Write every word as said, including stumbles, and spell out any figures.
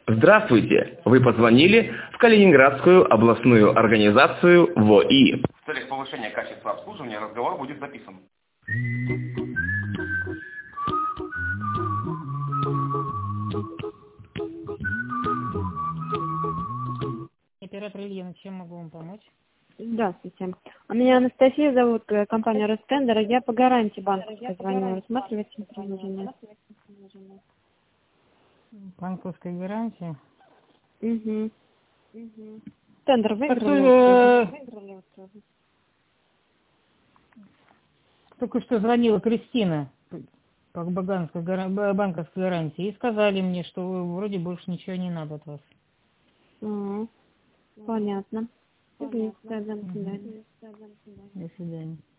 Здравствуйте! Вы позвонили в Калининградскую областную организацию ВОИ. В целях повышения качества обслуживания разговор будет записан. Оператор Ильина, чем могу вам помочь? Здравствуйте. Меня Анастасия зовут, компания Ростендер. Я по гарантии банковской звоню. Рассматриваете предложение? Банковской гарантии? Угу. Угу. Тендер выиграли? Выиграли. Только что звонила Кристина по банковской гарантии и сказали мне, что вроде больше ничего не надо от вас. Угу. Понятно. До свидания. До свидания.